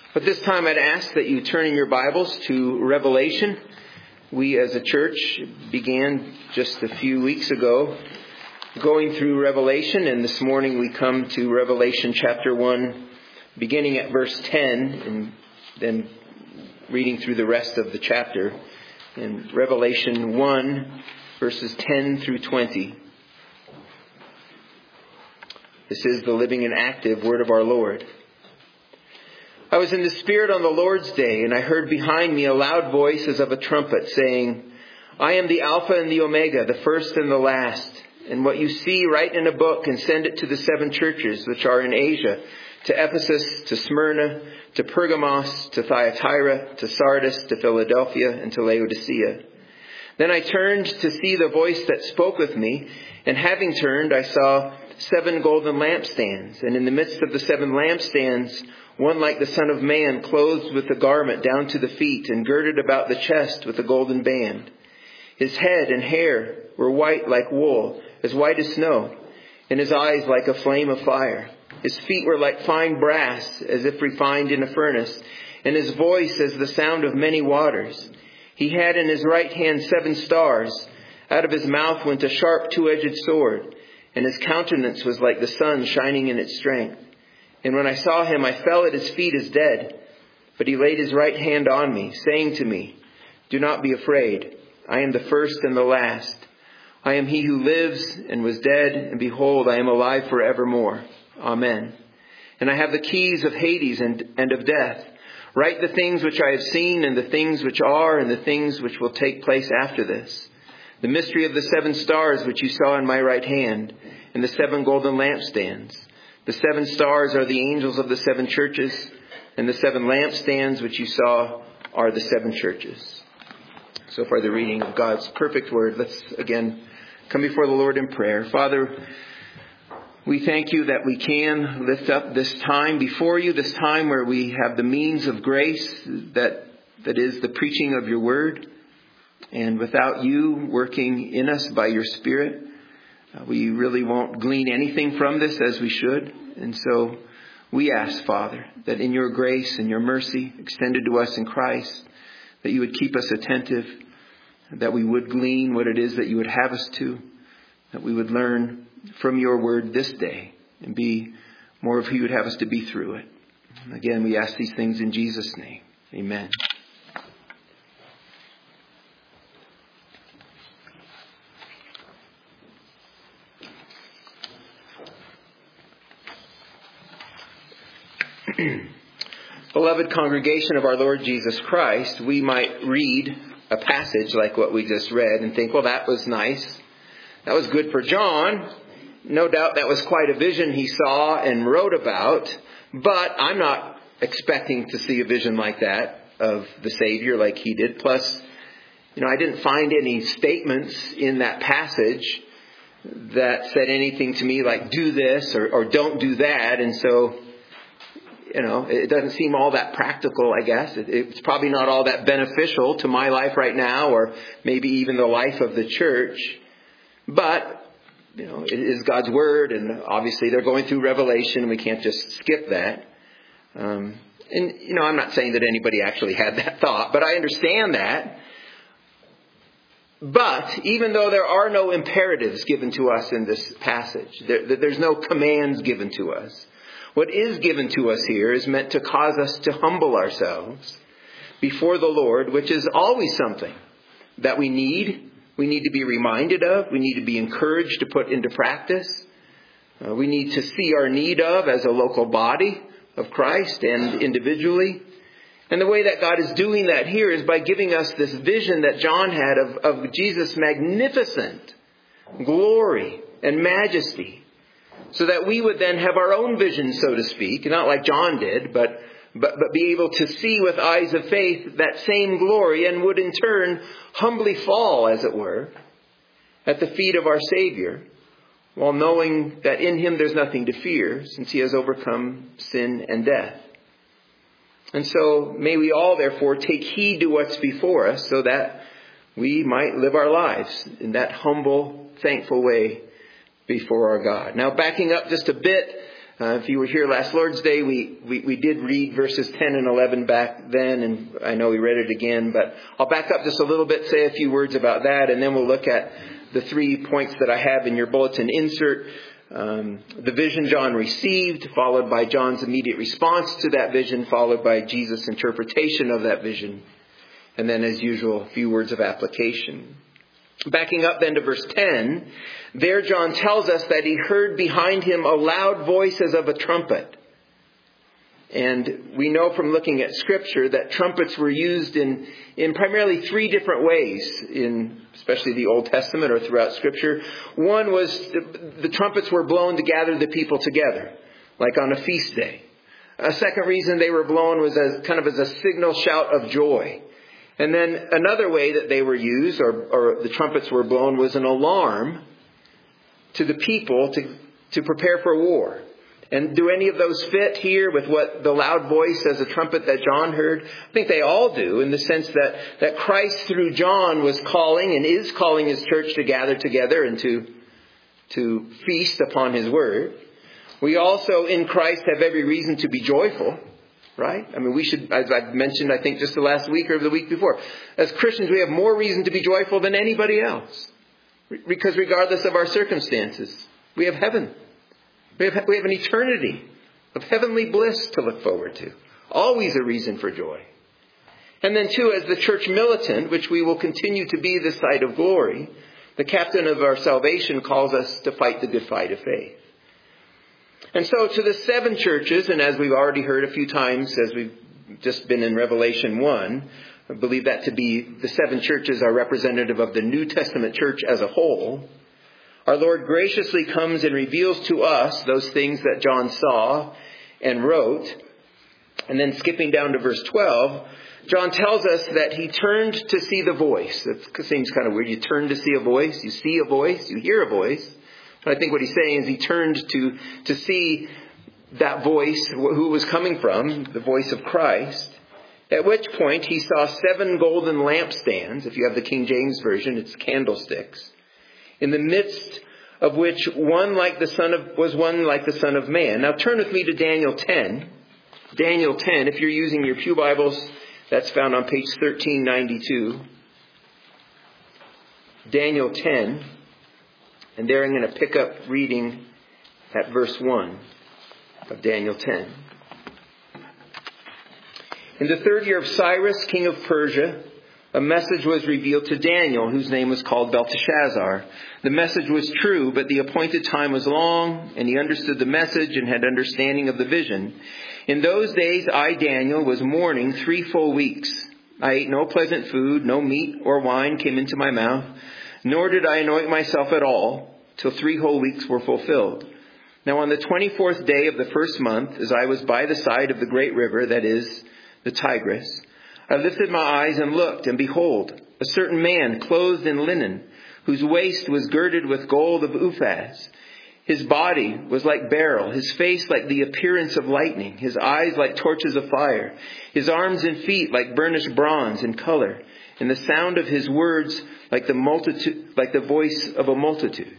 At this time, I'd ask that you turn in your Bibles to Revelation. We as a church began just a few weeks ago going through Revelation, and this morning we come to Revelation chapter 1, beginning at verse 10, and then reading through the rest of the chapter. In Revelation 1, verses 10 through 20. This is the living and active word of our Lord. I was in the Spirit on the Lord's day, and I heard behind me a loud voice as of a trumpet saying, I am the Alpha and the Omega, the first and the last. And what you see, write in a book and send it to the 7 churches which are in Asia, to Ephesus, to Smyrna, to Pergamos, to Thyatira, to Sardis, to Philadelphia, and to Laodicea. Then I turned to see the voice that spoke with me, and having turned, I saw 7 golden lampstands, and in the midst of the 7 lampstands, one like the Son of Man, clothed with a garment down to the feet, and girded about the chest with a golden band. His head and hair were white like wool, as white as snow, and his eyes like a flame of fire. His feet were like fine brass, as if refined in a furnace, and his voice as the sound of many waters. He had in his right hand 7 stars. Out of his mouth went a sharp 2-edged sword, and his countenance was like the sun shining in its strength. And when I saw him, I fell at his feet as dead. But he laid his right hand on me, saying to me, Do not be afraid. I am the first and the last. I am he who lives and was dead, and behold, I am alive forevermore. Amen. And I have the keys of Hades and of death. Write the things which I have seen, and the things which are, and the things which will take place after this. The mystery of the 7 stars which you saw in my right hand, and the 7 golden lampstands. The 7 stars are the angels of the 7 churches, and the 7 lampstands which you saw are the 7 churches. So far the reading of God's perfect word. Let's again come before the Lord in prayer. Father, we thank you that we can lift up this time before you, this time where we have the means of grace that is the preaching of your word. And without you working in us by your Spirit, we really won't glean anything from this as we should. And so we ask, Father, that in your grace and your mercy extended to us in Christ, that you would keep us attentive, that we would glean what it is that you would have us to, that we would learn from your word this day and be more of who you would have us to be through it. Again, we ask these things in Jesus' name. Amen. Beloved congregation of our Lord Jesus Christ, we might read a passage like what we just read and think, well, that was nice. That was good for John. No doubt that was quite a vision he saw and wrote about. But I'm not expecting to see a vision like that of the Savior like he did. Plus, I didn't find any statements in that passage that said anything to me like do this or don't do that. And so it doesn't seem all that practical, I guess. It's probably not all that beneficial to my life right now, or maybe even the life of the church. But, it is God's word, and obviously they're going through Revelation. We can't just skip that. I'm not saying that anybody actually had that thought, but I understand that. But even though there are no imperatives given to us in this passage, there's no commands given to us. What is given to us here is meant to cause us to humble ourselves before the Lord, which is always something that we need. We need to be reminded of. We need to be encouraged to put into practice. We need to see our need of as a local body of Christ and individually. And the way that God is doing that here is by giving us this vision that John had of Jesus' magnificent glory and majesty, so that we would then have our own vision, so to speak, not like John did, but be able to see with eyes of faith that same glory, and would in turn humbly fall, as it were, at the feet of our Savior, while knowing that in him there's nothing to fear, since he has overcome sin and death. And so may we all therefore take heed to what's before us, so that we might live our lives in that humble, thankful way before our God. Now, backing up just a bit, If you were here last Lord's Day, we did read verses 10 and 11 back then, and I know we read it again, but I'll back up just a little bit, say a few words about that, and then we'll look at the 3 points that I have in your bulletin insert. The vision John received, followed by John's immediate response to that vision, followed by Jesus' interpretation of that vision, and then, as usual, a few words of application. Backing up then to verse 10, there John tells us that he heard behind him a loud voice as of a trumpet. And we know from looking at Scripture that trumpets were used in primarily 3 different ways, in especially the Old Testament or throughout Scripture. One was the trumpets were blown to gather the people together, like on a feast day. A second reason they were blown was as a signal shout of joy. And then another way that they were used, or the trumpets were blown, was an alarm to the people to prepare for war. And do any of those fit here with what the loud voice as a trumpet that John heard? I think they all do, in the sense that Christ through John was calling and is calling his church to gather together and to feast upon his word. We also in Christ have every reason to be joyful. Right? I mean, we should, as I've mentioned, I think just the last week or the week before, as Christians, we have more reason to be joyful than anybody else. Because regardless of our circumstances, we have heaven. We have an eternity of heavenly bliss to look forward to. Always a reason for joy. And then too, as the church militant, which we will continue to be this side of glory, the captain of our salvation calls us to fight the good fight of faith. And so to the 7 churches, and as we've already heard a few times as we've just been in Revelation 1, I believe that to be the 7 churches are representative of the New Testament church as a whole. Our Lord graciously comes and reveals to us those things that John saw and wrote. And then skipping down to verse 12, John tells us that he turned to see the voice. That seems kind of weird. You turn to see a voice, you see a voice, you hear a voice. But I think what he's saying is he turned to see that voice, who it was coming from, the voice of Christ. At which point he saw 7 golden lampstands. If you have the King James Version, it's candlesticks. In the midst of which one like the Son of Man. Now turn with me to Daniel 10. Daniel 10, if you're using your pew Bibles, that's found on page 1392. Daniel 10. And there I'm going to pick up reading at verse 1 of Daniel 10. In the 3rd year of Cyrus, king of Persia, a message was revealed to Daniel, whose name was called Belteshazzar. The message was true, but the appointed time was long, and he understood the message and had understanding of the vision. In those days, I, Daniel, was mourning 3 full weeks. I ate no pleasant food, no meat or wine came into my mouth, nor did I anoint myself at all, till 3 whole weeks were fulfilled. Now on the 24th day of the 1st month, as I was by the side of the great river, that is, the Tigris, I lifted my eyes and looked, and behold, a certain man clothed in linen, whose waist was girded with gold of Uphaz. His body was like beryl, his face like the appearance of lightning, his eyes like torches of fire, his arms and feet like burnished bronze in color, and the sound of his words like the voice of a multitude.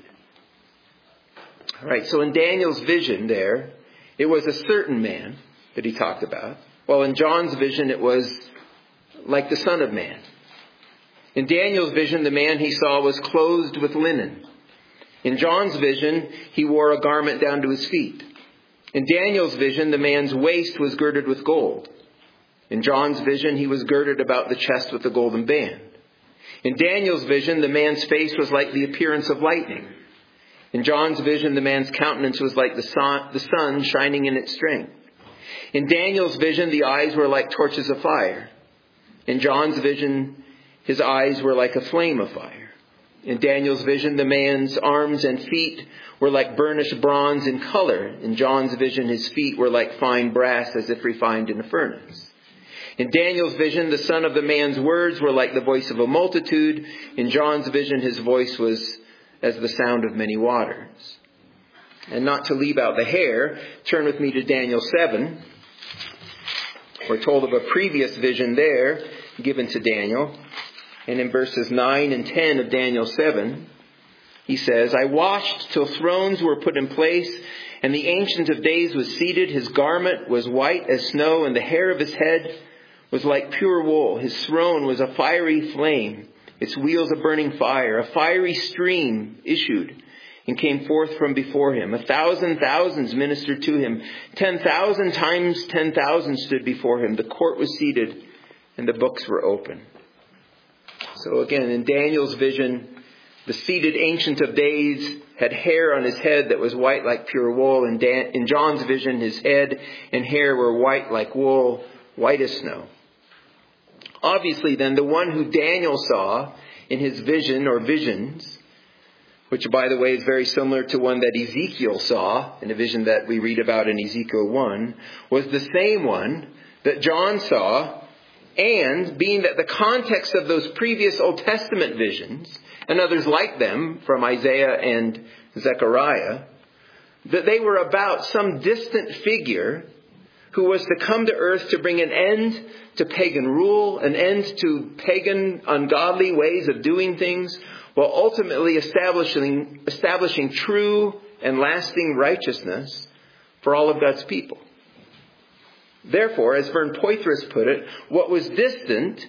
All right, so in Daniel's vision there, it was a certain man that he talked about. Well, in John's vision, it was like the Son of Man. In Daniel's vision, the man he saw was clothed with linen. In John's vision, he wore a garment down to his feet. In Daniel's vision, the man's waist was girded with gold. In John's vision, he was girded about the chest with a golden band. In Daniel's vision, the man's face was like the appearance of lightning. In John's vision, the man's countenance was like the sun shining in its strength. In Daniel's vision, the eyes were like torches of fire. In John's vision, his eyes were like a flame of fire. In Daniel's vision, the man's arms and feet were like burnished bronze in color. In John's vision, his feet were like fine brass, as if refined in a furnace. In Daniel's vision, the son of the man's words were like the voice of a multitude. In John's vision, his voice was as the sound of many waters. And not to leave out the hair, turn with me to Daniel 7. We're told of a previous vision there given to Daniel. And in verses 9 and 10 of Daniel 7, he says, I watched till thrones were put in place, And the Ancient of Days was seated. His garment was white as snow, and the hair of his head was like pure wool. His throne was a fiery flame, its wheels a burning fire. A fiery stream issued and came forth from before him. 1,000 thousands ministered to him. 10,000 times 10,000 stood before him. The court was seated, and the books were open. So again, in Daniel's vision, the seated Ancient of Days had hair on his head that was white like pure wool. In John's vision, his head and hair were white like wool, white as snow. Obviously, then, the one who Daniel saw in his vision or visions, which, by the way, is very similar to one that Ezekiel saw in a vision that we read about in Ezekiel 1, was the same one that John saw. And being that the context of those previous Old Testament visions, and others like them from Isaiah and Zechariah, that they were about some distant figure who was to come to earth to bring an end to pagan rule, an end to pagan ungodly ways of doing things, while ultimately establishing true and lasting righteousness for all of God's people. Therefore, as Vern Poythress put it, what was distant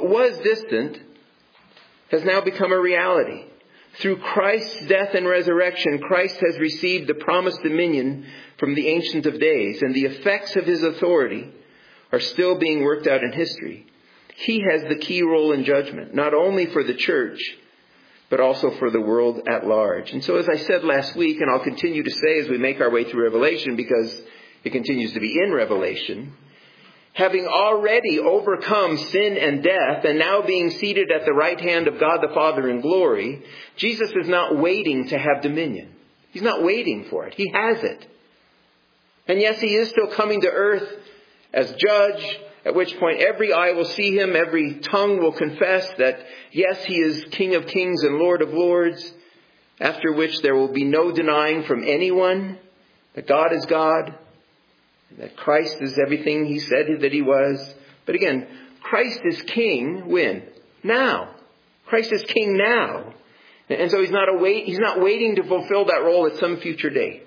has now become a reality. Through Christ's death and resurrection, Christ has received the promised dominion from the Ancient of Days, and the effects of his authority are still being worked out in history. He has the key role in judgment, not only for the church, but also for the world at large. And so, as I said last week, and I'll continue to say as we make our way through Revelation, because it continues to be in Revelation, having already overcome sin and death and now being seated at the right hand of God the Father in glory, Jesus is not waiting to have dominion. He's not waiting for it. He has it. And yes, he is still coming to earth as judge, at which point every eye will see him, every tongue will confess that, yes, he is King of kings and Lord of lords, after which there will be no denying from anyone that God is God, that Christ is everything he said that he was. But again, Christ is king when? Now. Christ is king now. And so he's not waiting to fulfill that role at some future date.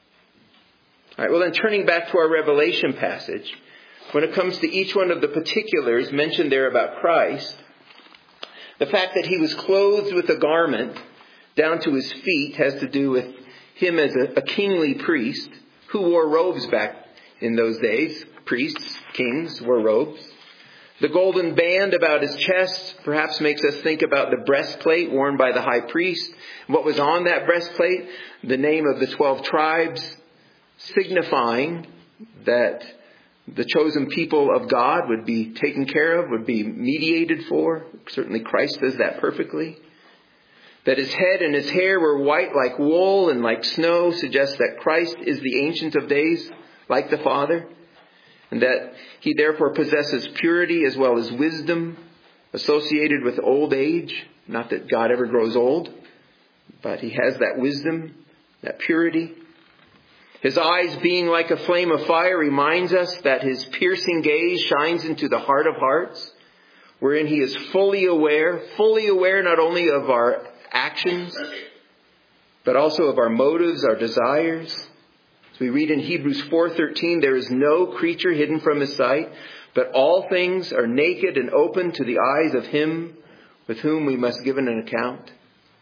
All right, well then, turning back to our Revelation passage, when it comes to each one of the particulars mentioned there about Christ, the fact that he was clothed with a garment down to his feet has to do with him as a kingly priest who wore robes back in those days. Priests, kings, wore robes. The golden band about his chest perhaps makes us think about the breastplate worn by the high priest. What was on that breastplate? The name of the 12 tribes, signifying that the chosen people of God would be taken care of, would be mediated for. Certainly Christ does that perfectly. That his head and his hair were white like wool and like snow suggests that Christ is the Ancient of Days, like the Father, and that he therefore possesses purity as well as wisdom associated with old age. Not that God ever grows old, but he has that wisdom, that purity. His eyes being like a flame of fire reminds us that his piercing gaze shines into the heart of hearts, wherein he is fully aware not only of our actions, but also of our motives, our desires. We read in Hebrews 4:13, there is no creature hidden from his sight, but all things are naked and open to the eyes of him with whom we must give an account.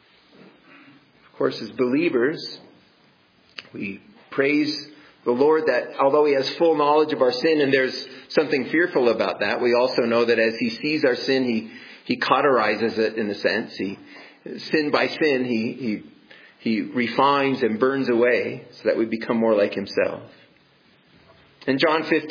Of course, as believers, we praise the Lord that although he has full knowledge of our sin, and there's something fearful about that, we also know that as he sees our sin, he cauterizes it in a sense. Sin by sin, he refines and burns away so that we become more like himself. In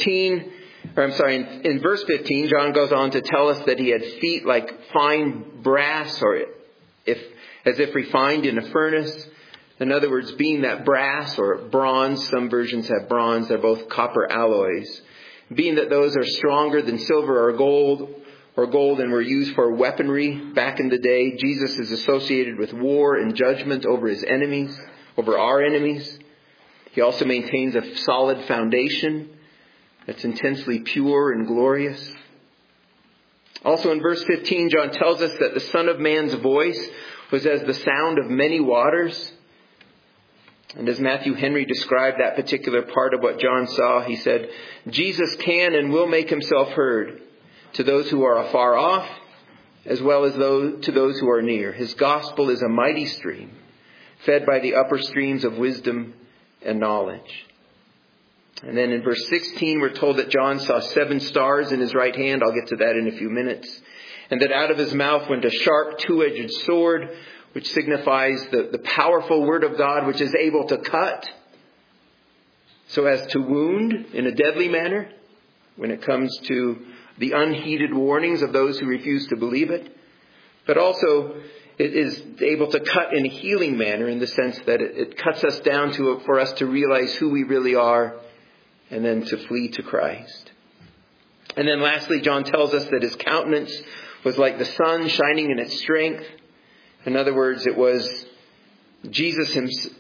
in verse 15, John goes on to tell us that he had feet like fine brass, or as if refined in a furnace. In other words, being that brass or bronze, some versions have bronze, they're both copper alloys. Being that those are stronger than silver or gold and were used for weaponry back in the day, Jesus is associated with war and judgment over his enemies, over our enemies. He also maintains a solid foundation that's intensely pure and glorious. Also in verse 15, John tells us that the Son of Man's voice was as the sound of many waters. And as Matthew Henry described that particular part of what John saw, he said, Jesus can and will make himself heard to those who are afar off, as well as to those who are near. His gospel is a mighty stream, fed by the upper streams of wisdom and knowledge. And then in verse 16, we're told that John saw 7 stars in his right hand. I'll get to that in a few minutes. And that out of his mouth went a sharp 2-edged sword, which signifies the powerful word of God, which is able to cut so as to wound in a deadly manner when it comes to the unheeded warnings of those who refuse to believe it. But also it is able to cut in a healing manner in the sense that it cuts us down for us to realize who we really are and then to flee to Christ. And then lastly, John tells us that his countenance was like the sun shining in its strength. In other words, it was Jesus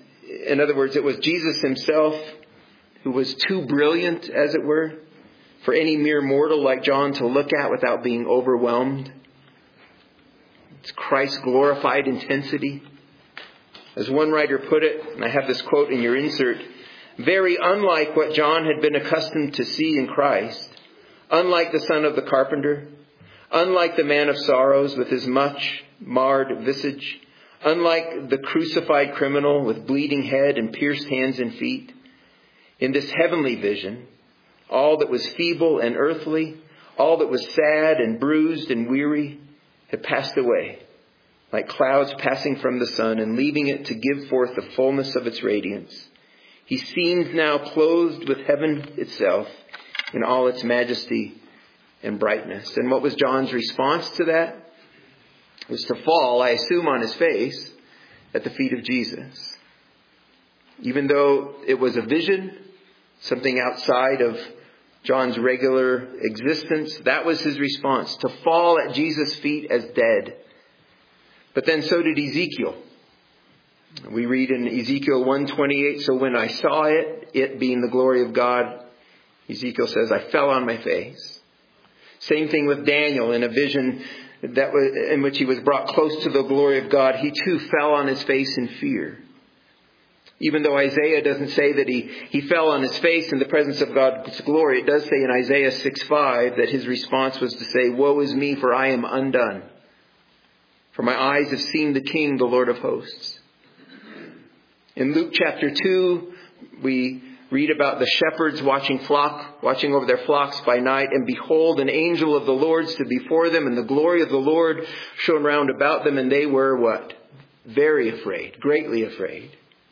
himself who was too brilliant, as it were, for any mere mortal like John to look at without being overwhelmed. It's Christ's glorified intensity. As one writer put it, and I have this quote in your insert, very unlike what John had been accustomed to see in Christ, unlike the son of the carpenter, unlike the man of sorrows with his much marred visage, unlike the crucified criminal with bleeding head and pierced hands and feet, in this heavenly vision, all that was feeble and earthly, all that was sad and bruised and weary, had passed away, like clouds passing from the sun and leaving it to give forth the fullness of its radiance. He seemed now clothed with heaven itself in all its majesty and brightness. And what was John's response to that? It was to fall, I assume, on his face at the feet of Jesus. Even though it was a vision, something outside of John's regular existence, that was his response, to fall at Jesus' feet as dead. But then so did Ezekiel. We read in Ezekiel 1:28, so when I saw it being the glory of God, Ezekiel says, I fell on my face. Same thing with Daniel in a vision in which he was brought close to the glory of God. He too fell on his face in fear. Even though Isaiah doesn't say that he fell on his face in the presence of God's glory, it does say in Isaiah 6:5 that his response was to say, woe is me, for I am undone. For my eyes have seen the King, the Lord of hosts. In Luke chapter 2, we read about the shepherds watching over their flocks by night, and behold, an angel of the Lord stood before them, and the glory of the Lord shone round about them, and they were what? Very afraid, greatly afraid.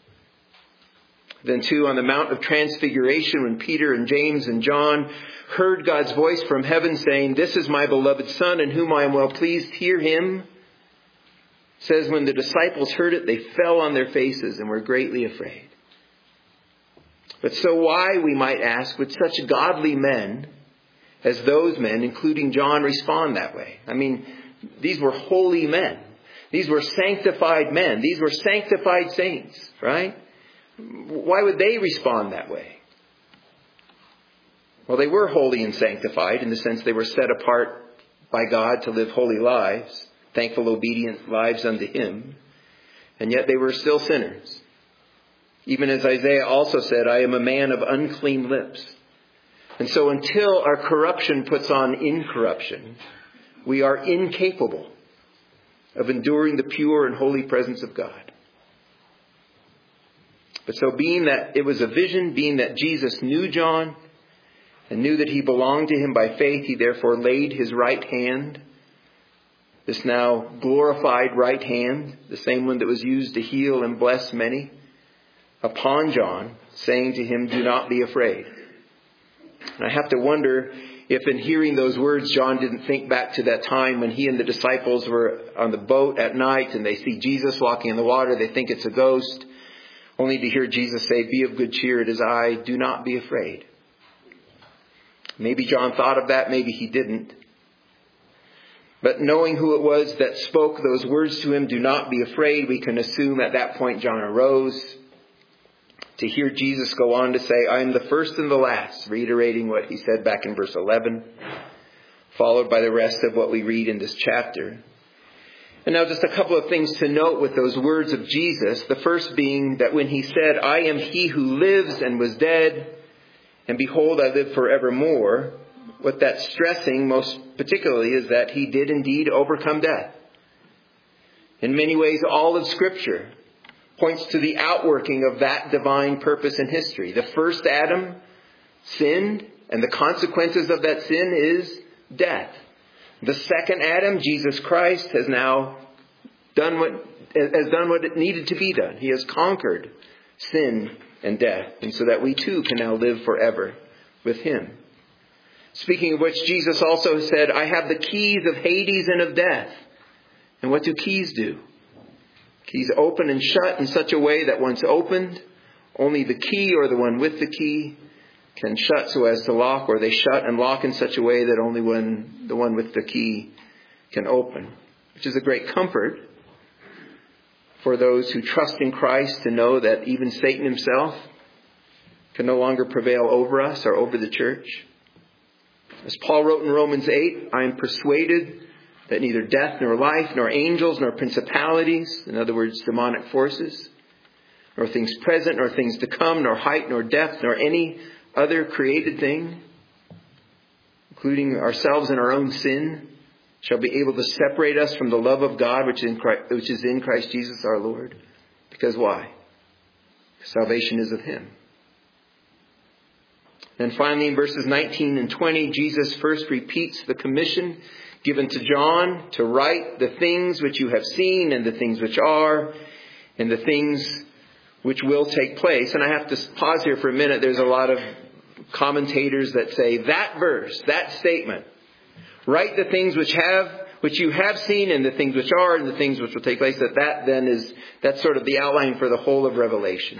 Then too, on the Mount of Transfiguration, when Peter and James and John heard God's voice from heaven saying, this is my beloved Son, in whom I am well pleased, hear him. It says when the disciples heard it, they fell on their faces and were greatly afraid. But so why, we might ask, would such godly men as those men, including John, respond that way? I mean, these were holy men. These were sanctified men. These were sanctified saints, right? Why would they respond that way? Well, they were holy and sanctified in the sense they were set apart by God to live holy lives, thankful, obedient lives unto him. And yet they were still sinners. Even as Isaiah also said, I am a man of unclean lips. And so until our corruption puts on incorruption, we are incapable of enduring the pure and holy presence of God. But so being that it was a vision, being that Jesus knew John and knew that he belonged to him by faith, he therefore laid his right hand, this now glorified right hand, the same one that was used to heal and bless many, upon John, saying to him, do not be afraid. And I have to wonder if in hearing those words, John didn't think back to that time when he and the disciples were on the boat at night and they see Jesus walking in the water. They think it's a ghost, only to hear Jesus say, be of good cheer, it is I, do not be afraid. Maybe John thought of that, maybe he didn't. But knowing who it was that spoke those words to him, do not be afraid, we can assume at that point John arose to hear Jesus go on to say, I am the first and the last, reiterating what he said back in verse 11, followed by the rest of what we read in this chapter. And now just a couple of things to note with those words of Jesus. The first being that when he said, I am he who lives and was dead, and behold, I live forevermore, what that's stressing most particularly is that he did indeed overcome death. In many ways, all of Scripture points to the outworking of that divine purpose in history. The first Adam sinned, and the consequences of that sin is death. The second Adam, Jesus Christ, has now done what it needed to be done. He has conquered sin and death, and so that we too can now live forever with him. Speaking of which, Jesus also said, I have the keys of Hades and of death. And what do keys do? Keys open and shut in such a way that once opened, only the key or the one with the key can shut so as to lock, or they shut and lock in such a way that only the one with the key can open. Which is a great comfort for those who trust in Christ to know that even Satan himself can no longer prevail over us or over the church. As Paul wrote in Romans 8, I am persuaded that neither death nor life, nor angels, nor principalities, in other words, demonic forces, nor things present, nor things to come, nor height, nor depth, nor any other created thing, including ourselves and our own sin, shall be able to separate us from the love of God which is in Christ Jesus our Lord. Because why? Salvation is of him. And finally, in verses 19 and 20, Jesus first repeats the commission given to John to write the things which you have seen, and the things which are, and the things which will take place. And I have to pause here for a minute. There's a lot of commentators that say that verse, that statement, write the things which you have seen, and the things which are, and the things which will take place, that's sort of the outline for the whole of Revelation.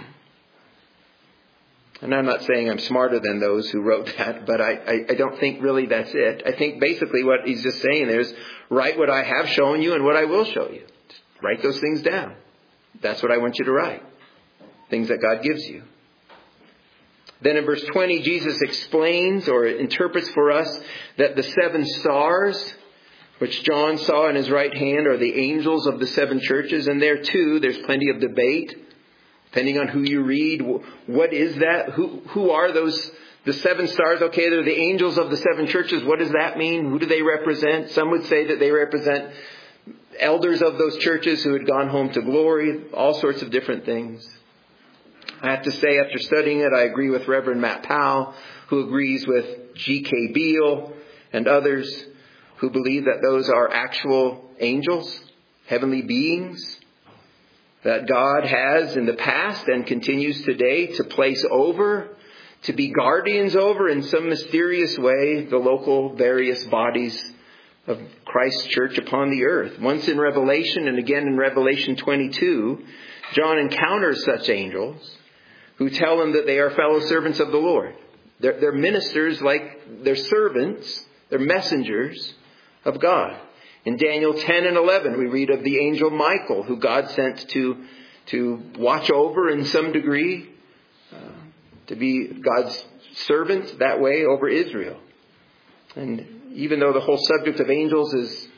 And I'm not saying I'm smarter than those who wrote that, but I don't think really that's it. I think basically what he's just saying there is, write what I have shown you and what I will show you. Just write those things down. That's what I want you to write. Things that God gives you. Then in verse 20, Jesus explains or interprets for us that the 7 stars, which John saw in his right hand, are the angels of the 7 churches. And there too, there's plenty of debate. Depending on who you read, what is that? Who are those, the 7 stars? Okay, they're the angels of the 7 churches. What does that mean? Who do they represent? Some would say that they represent elders of those churches who had gone home to glory. All sorts of different things. I have to say, after studying it, I agree with Reverend Matt Powell, who agrees with G.K. Beale and others who believe that those are actual angels, heavenly beings, that God has in the past and continues today to place over, to be guardians over in some mysterious way, the local various bodies of Christ's church upon the earth. Once in Revelation and again in Revelation 22, John encounters such angels who tell him that they are fellow servants of the Lord. They're ministers, like they're servants, they're messengers of God. In Daniel 10 and 11, we read of the angel Michael, who God sent to watch over in some degree, to be God's servant that way over Israel. And even though the whole subject of angels is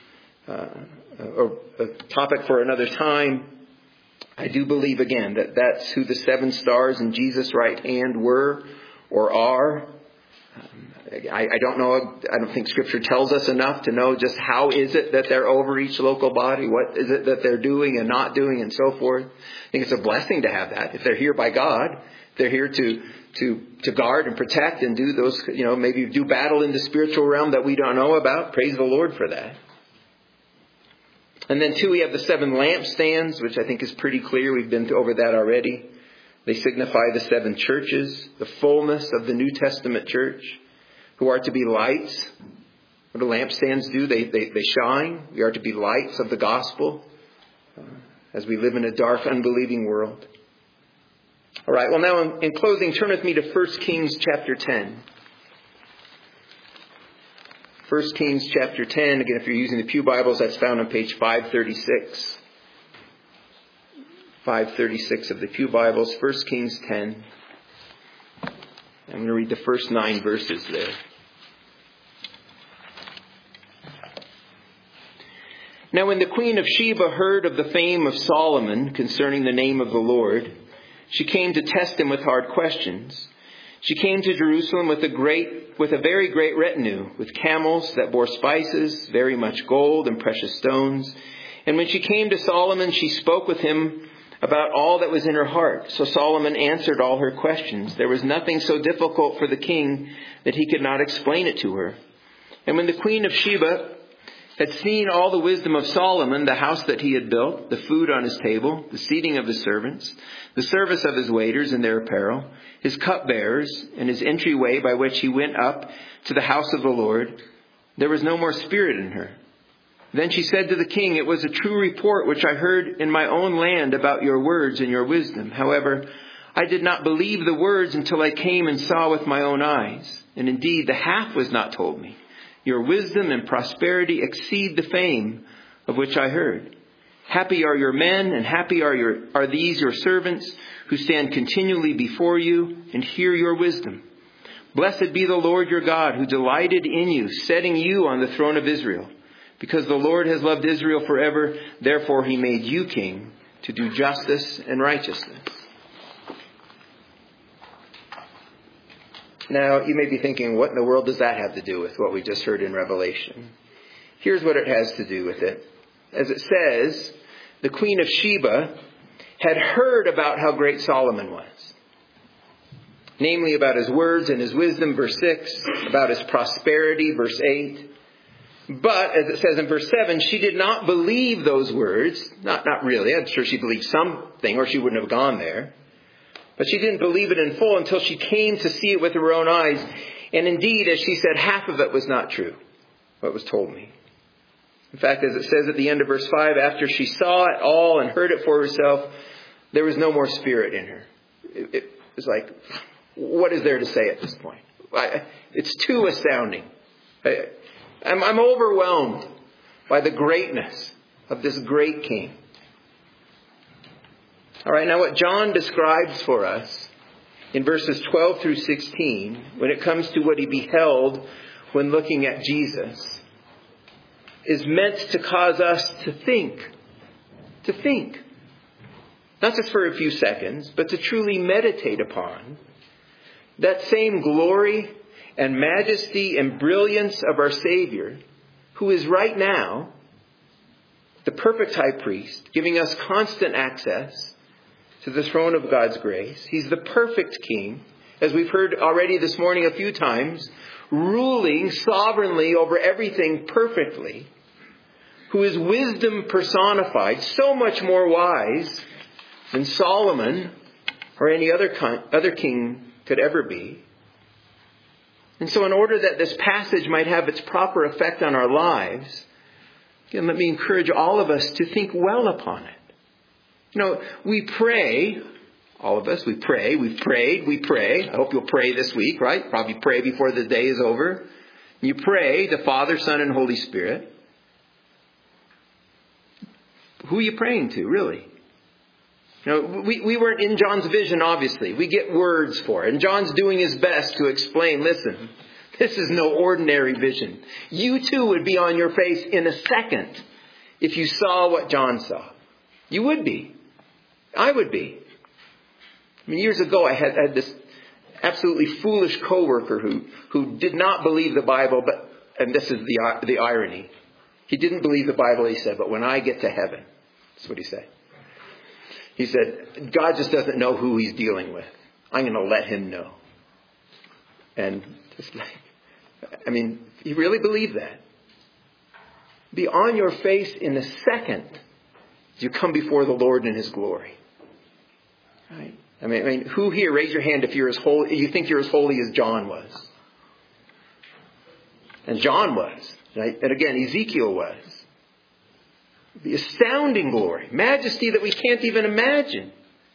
a topic for another time, I do believe again that that's who the 7 stars in Jesus' right hand were or are. I don't know. I don't think Scripture tells us enough to know just how is it that they're over each local body. What is it that they're doing and not doing and so forth. I think it's a blessing to have that. If they're here by God, they're here to guard and protect and do those, maybe do battle in the spiritual realm that we don't know about. Praise the Lord for that. And then 2, we have the 7 lampstands, which I think is pretty clear. We've been over that already. They signify the 7 churches, the fullness of the New Testament church, who are to be lights. What do lampstands do? They shine. We are to be lights of the gospel as we live in a dark, unbelieving world. All right, well now in closing, turn with me to 1 Kings chapter 10. 1 Kings chapter 10. Again, if you're using the Pew Bibles, that's found on page 536. 536 of the Pew Bibles, 1 Kings 10. I'm going to read the first 9 verses there. Now when the Queen of Sheba heard of the fame of Solomon concerning the name of the Lord, she came to test him with hard questions. She came to Jerusalem with a very great retinue, with camels that bore spices, very much gold and precious stones. And when she came to Solomon, she spoke with him about all that was in her heart. So Solomon answered all her questions. There was nothing so difficult for the king that he could not explain it to her. And when the Queen of Sheba had seen all the wisdom of Solomon, the house that he had built, the food on his table, the seating of his servants, the service of his waiters and their apparel, his cupbearers, and his entryway by which he went up to the house of the Lord, there was no more spirit in her. Then she said to the king, "It was a true report which I heard in my own land about your words and your wisdom. However, I did not believe the words until I came and saw with my own eyes. And indeed, the half was not told me. Your wisdom and prosperity exceed the fame of which I heard. Happy are your men, and happy are these your servants who stand continually before you and hear your wisdom. Blessed be the Lord your God, who delighted in you, setting you on the throne of Israel. Because the Lord has loved Israel forever, therefore he made you king to do justice and righteousness." Now, you may be thinking, what in the world does that have to do with what we just heard in Revelation? Here's what it has to do with it. As it says, the Queen of Sheba had heard about how great Solomon was. Namely, about his words and his wisdom, verse 6, about his prosperity, verse 8. But, as it says in verse 7, she did not believe those words. Not really. I'm sure she believed something, or she wouldn't have gone there. But she didn't believe it in full until she came to see it with her own eyes. And indeed, as she said, half of it was not true, what was told me. In fact, as it says at the end of verse 5, after she saw it all and heard it for herself, there was no more spirit in her. It was like, what is there to say at this point? It's too astounding. I'm overwhelmed by the greatness of this great king. All right, now what John describes for us in verses 12 through 16, when it comes to what he beheld when looking at Jesus, is meant to cause us to think. To think. Not just for a few seconds, but to truly meditate upon that same glory and majesty and brilliance of our Savior, who is right now the perfect high priest, giving us constant access to the throne of God's grace. He's the perfect king, as we've heard already this morning a few times, ruling sovereignly over everything perfectly, who is wisdom personified, so much more wise than Solomon or any other king could ever be. And so in order that this passage might have its proper effect on our lives, again, let me encourage all of us to think well upon it. You know, we pray, all of us, we've prayed, we pray. I hope you'll pray this week, right? Probably pray before the day is over. You pray the Father, Son, and Holy Spirit. Who are you praying to, really? You know, we weren't in John's vision, obviously. We get words for it. And John's doing his best to explain, listen, this is no ordinary vision. You too would be on your face in a second if you saw what John saw. You would be. I would be. I mean, years ago, I had this absolutely foolish coworker who did not believe the Bible, and this is the irony. He didn't believe the Bible, he said, but when I get to heaven, that's what he said. He said, God just doesn't know who he's dealing with. I'm going to let him know. And just he really believed that. Be on your face in a second as you come before the Lord in his glory. Right? I mean, who here, raise your hand if you're as holy, you think you're as holy as John was. And John was. Right? And again, Ezekiel was. The astounding glory, majesty that we can't even imagine.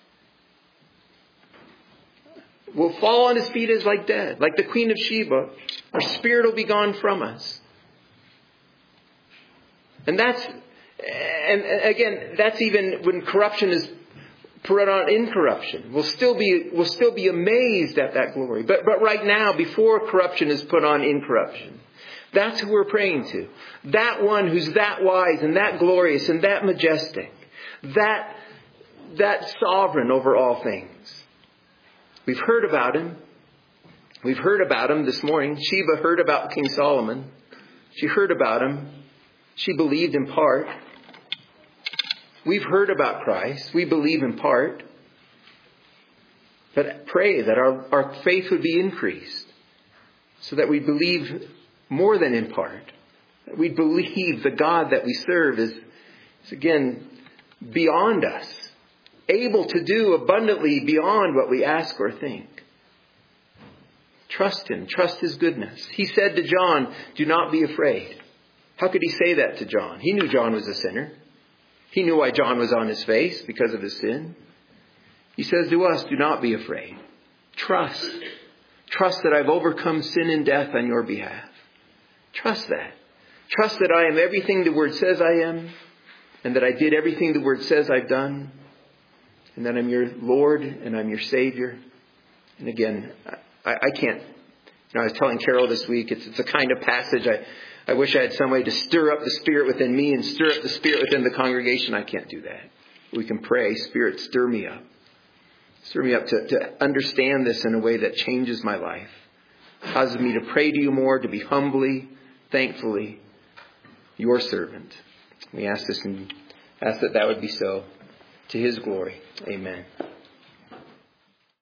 We'll fall on his feet as like dead, like the Queen of Sheba. Our spirit will be gone from us. And that's even when corruption is put on incorruption. We'll still be amazed at that glory. But right now, before corruption is put on incorruption, That's who we're praying to. That one who's that wise and that glorious and that majestic. That sovereign over all things. We've heard about him. We've heard about him this morning. Sheba heard about King Solomon. She heard about him. She believed in part. We've heard about Christ. We believe in part. But pray that our faith would be increased so that we believe more than in part. That we believe the God that we serve is again beyond us, able to do abundantly beyond what we ask or think. Trust him. Trust his goodness. He said to John, do not be afraid. How could he say that to John? He knew John was a sinner. He knew why John was on his face, because of his sin. He says to us, do not be afraid. Trust. Trust that I've overcome sin and death on your behalf. Trust that. Trust that I am everything the Word says I am, and that I did everything the Word says I've done, and that I'm your Lord and I'm your Savior. And again, I can't, I was telling Carol this week, it's a kind of passage I wish I had some way to stir up the Spirit within me and stir up the Spirit within the congregation. I can't do that. We can pray, Spirit, stir me up. Stir me up to understand this in a way that changes my life. Causes me to pray to you more, to be humbly, thankfully, your servant. We ask this and ask that would be so to his glory. Amen.